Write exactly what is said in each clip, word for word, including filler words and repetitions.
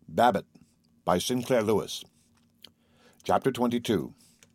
Babbitt by Sinclair Lewis. Chapter twenty-two.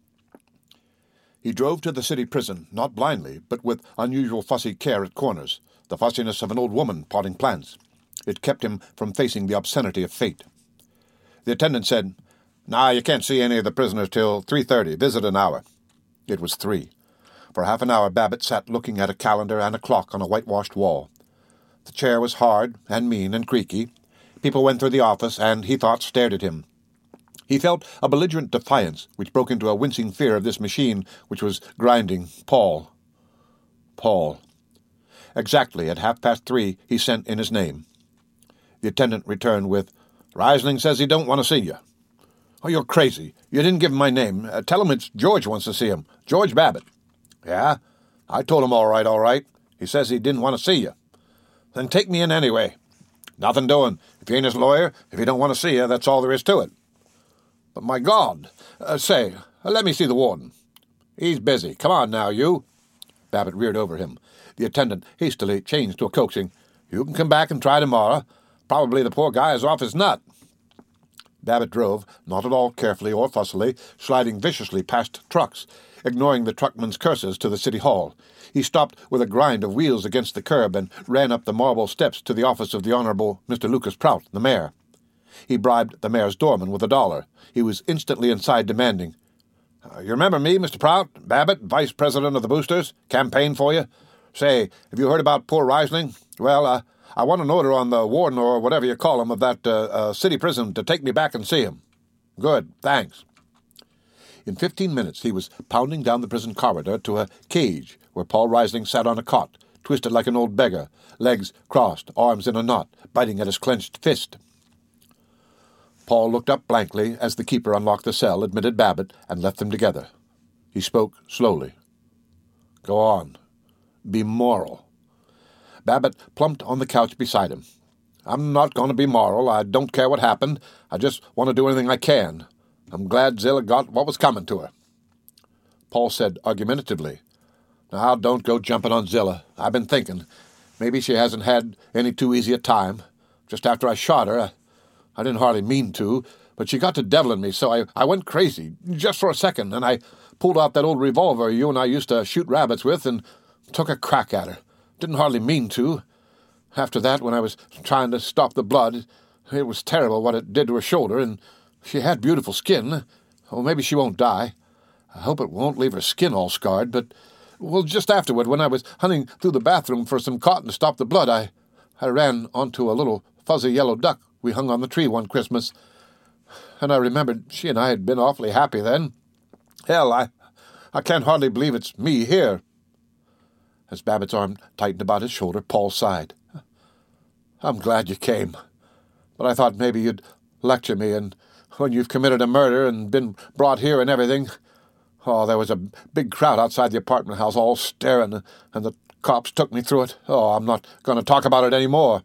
He drove to the city prison, not blindly, but with unusual fussy care at corners, the fussiness of an old woman potting plants. It kept him from facing the obscenity of fate. The attendant said, "Nah, you can't see any of the prisoners till three thirty. Visit an hour." It was three. For half an hour Babbitt sat looking at a calendar and a clock on a whitewashed wall. The chair was hard and mean and creaky. People went through the office, and, he thought, stared at him. He felt a belligerent defiance, which broke into a wincing fear of this machine which was grinding Paul. Paul. Exactly at half-past three he sent in his name. The attendant returned with, "Risling says he don't want to see you." "Oh, you're crazy. You didn't give him my name. Uh, tell him it's George wants to see him. George Babbitt." "Yeah? I told him all right, all right. He says he didn't want to see you." "Then take me in anyway." "Nothing doing. If you ain't his lawyer, if he don't want to see you, that's all there is to it." "But my God! Uh, say, uh, let me see the warden." "He's busy. Come on now, you." Babbitt reared over him. The attendant hastily changed to a coaxing, "You can come back and try tomorrow. Probably the poor guy is off his nut." Babbitt drove, not at all carefully or fussily, sliding viciously past trucks, ignoring the truckman's curses, to the city hall. He stopped with a grind of wheels against the curb and ran up the marble steps to the office of the Honorable Mister Lucas Prout, the mayor. He bribed the mayor's doorman with a dollar. He was instantly inside, demanding, uh, "You remember me, Mister Prout? Babbitt, vice president of the Boosters? Campaigned for you? Say, have you heard about poor Risling? Well, uh, I want an order on the warden, or whatever you call him, of that uh, uh, city prison to take me back and see him." "Good, thanks." In fifteen minutes he was pounding down the prison corridor to a cage where Paul Risling sat on a cot, twisted like an old beggar, legs crossed, arms in a knot, biting at his clenched fist. Paul looked up blankly as the keeper unlocked the cell, admitted Babbitt, and left them together. He spoke slowly. "Go on. Be moral." Babbitt plumped on the couch beside him. "I'm not going to be moral. I don't care what happened. I just want to do anything I can. I'm glad Zilla got what was coming to her." Paul said argumentatively, "Now, don't go jumping on Zilla. I've been thinking. Maybe she hasn't had any too easy a time. Just after I shot her, I, I didn't hardly mean to, but she got to deviling me, so I, I went crazy, just for a second, and I pulled out that old revolver you and I used to shoot rabbits with and took a crack at her. Didn't hardly mean to. After that, when I was trying to stop the blood, it was terrible what it did to her shoulder, and she had beautiful skin. Oh, maybe she won't die. I hope it won't leave her skin all scarred, but, well, just afterward, when I was hunting through the bathroom for some cotton to stop the blood, I, I ran onto a little fuzzy yellow duck we hung on the tree one Christmas, and I remembered she and I had been awfully happy then. Hell, I, I can't hardly believe it's me here." As Babbitt's arm tightened about his shoulder, Paul sighed. "I'm glad you came, but I thought maybe you'd lecture me, and when you've committed a murder and been brought here and everything. Oh, there was a big crowd outside the apartment house all staring, and the cops took me through it. Oh, I'm not going to talk about it any more."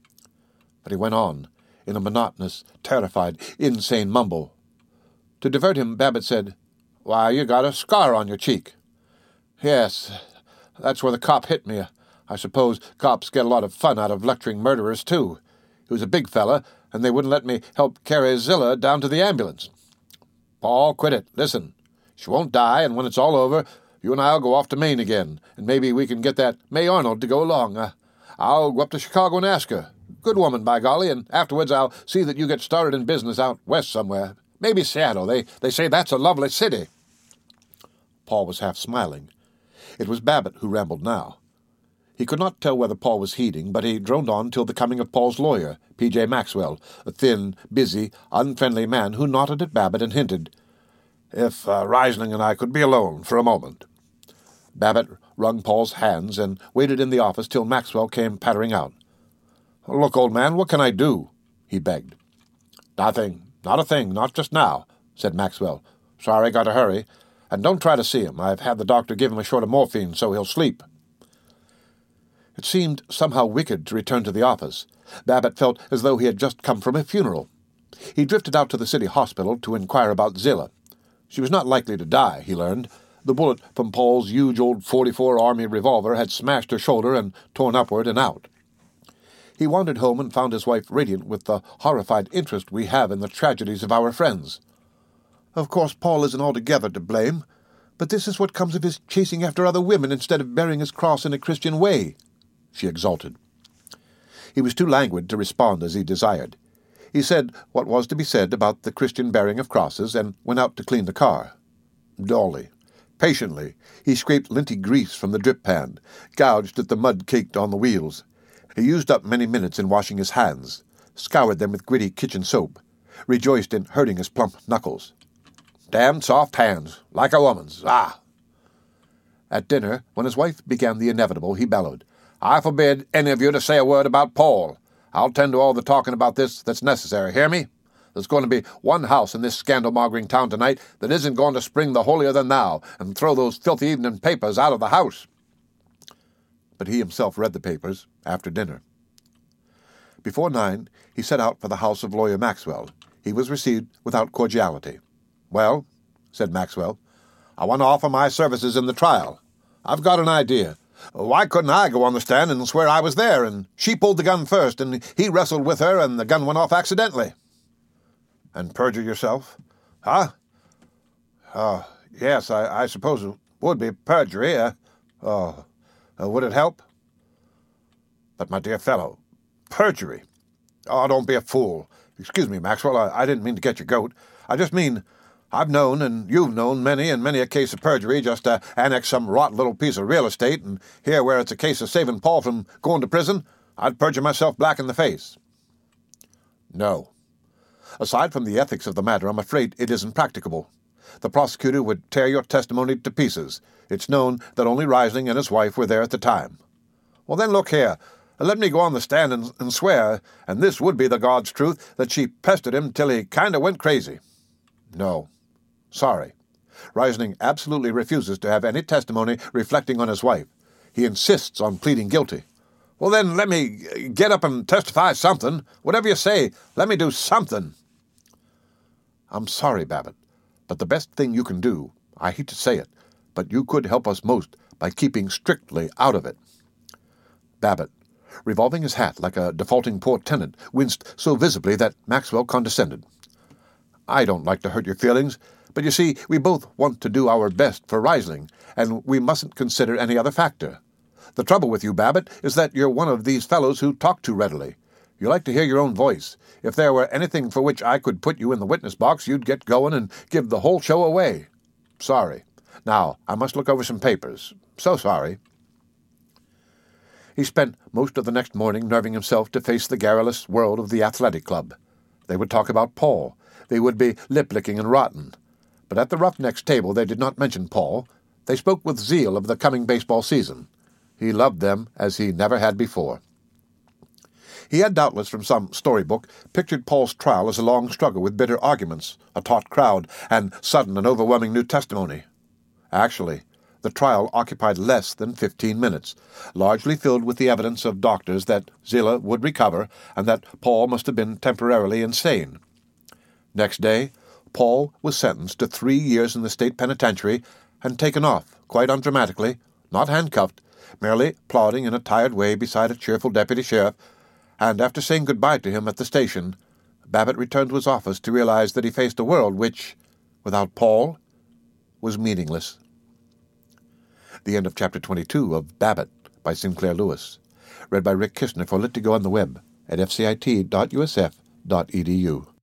But he went on, in a monotonous, terrified, insane mumble. To divert him, Babbitt said, "Why, you got a scar on your cheek." "Yes, that's where the cop hit me. I suppose cops get a lot of fun out of lecturing murderers, too. He was a big fella, and they wouldn't let me help carry Zilla down to the ambulance." "Paul, quit it. Listen. She won't die, and when it's all over, you and I'll go off to Maine again, and maybe we can get that May Arnold to go along. Uh, I'll go up to Chicago and ask her. Good woman, by golly, and afterwards I'll see that you get started in business out west somewhere. Maybe Seattle. They, they say that's a lovely city." Paul was half smiling. It was Babbitt who rambled now. He could not tell whether Paul was heeding, but he droned on till the coming of Paul's lawyer, P J Maxwell, a thin, busy, unfriendly man who nodded at Babbitt and hinted, "If uh, Risling and I could be alone for a moment." Babbitt wrung Paul's hands and waited in the office till Maxwell came pattering out. "Look, old man, what can I do?" he begged. "Nothing. Not a thing. Not just now," said Maxwell. "Sorry, got to hurry. And don't try to see him. I've had the doctor give him a short of morphine, so he'll sleep." It seemed somehow wicked to return to the office. Babbitt felt as though he had just come from a funeral. He drifted out to the city hospital to inquire about Zilla. She was not likely to die, he learned. The bullet from Paul's huge old forty-four Army revolver had smashed her shoulder and torn upward and out. He wandered home and found his wife radiant with the horrified interest we have in the tragedies of our friends. "Of course Paul isn't altogether to blame, but this is what comes of his chasing after other women instead of bearing his cross in a Christian way," she exulted. He was too languid to respond as he desired. He said what was to be said about the Christian bearing of crosses and went out to clean the car. Dully, patiently, he scraped linty grease from the drip pan, gouged at the mud caked on the wheels. He used up many minutes in washing his hands, scoured them with gritty kitchen soap, rejoiced in hurting his plump knuckles. "Damned soft hands, like a woman's, ah!" At dinner, when his wife began the inevitable, he bellowed, "I forbid any of you to say a word about Paul. I'll tend to all the talking about this that's necessary, hear me? There's going to be one house in this scandal-mongering town tonight that isn't going to spring the holier-than-thou and throw those filthy evening papers out of the house." But he himself read the papers after dinner. Before nine, he set out for the house of Lawyer Maxwell. He was received without cordiality. "Well," said Maxwell, "I want to offer my services in the trial. I've got an idea. Why couldn't I go on the stand and swear I was there, and she pulled the gun first, and he wrestled with her, and the gun went off accidentally?" "And perjure yourself?" "Huh? Uh, yes, I, I suppose it would be perjury. Uh, uh, uh, would it help?" "But, my dear fellow, perjury." "Oh, don't be a fool. Excuse me, Maxwell, I, I didn't mean to get your goat. I just mean I've known, and you've known, many and many a case of perjury just to annex some rotten little piece of real estate, and here where it's a case of saving Paul from going to prison, I'd perjure myself black in the face." "No. Aside from the ethics of the matter, I'm afraid it isn't practicable. The prosecutor would tear your testimony to pieces. It's known that only Rising and his wife were there at the time." "Well, then look here. Let me go on the stand and, and swear, and this would be the God's truth, that she pestered him till he kind of went crazy." "No. Sorry. Rising absolutely refuses to have any testimony reflecting on his wife. He insists on pleading guilty." "Well, then let me get up and testify something. Whatever you say, let me do something." "I'm sorry, Babbitt, but the best thing you can do, I hate to say it, but you could help us most by keeping strictly out of it." Babbitt, revolving his hat like a defaulting poor tenant, winced so visibly that Maxwell condescended. "I don't like to hurt your feelings, but you see, we both want to do our best for Rising, and we mustn't consider any other factor. The trouble with you, Babbitt, is that you're one of these fellows who talk too readily. You like to hear your own voice. If there were anything for which I could put you in the witness box, you'd get going and give the whole show away. Sorry. Now, I must look over some papers. So sorry." He spent most of the next morning nerving himself to face the garrulous world of the athletic club. They would talk about Paul. They would be lip-licking and rotten. But at the Roughnecks table they did not mention Paul. They spoke with zeal of the coming baseball season. He loved them as he never had before. He had doubtless, from some storybook, pictured Paul's trial as a long struggle with bitter arguments, a taut crowd, and sudden and overwhelming new testimony. Actually, the trial occupied less than fifteen minutes, largely filled with the evidence of doctors that Zillah would recover and that Paul must have been temporarily insane. Next day, Paul was sentenced to three years in the state penitentiary and taken off, quite undramatically, not handcuffed, merely plodding in a tired way beside a cheerful deputy sheriff, and after saying goodbye to him at the station, Babbitt returned to his office to realize that he faced a world which, without Paul, was meaningless. The end of Chapter twenty-two of Babbitt by Sinclair Lewis. Read by Rick Kishner for Lit to Go on the web at f c i t dot u s f dot e d u.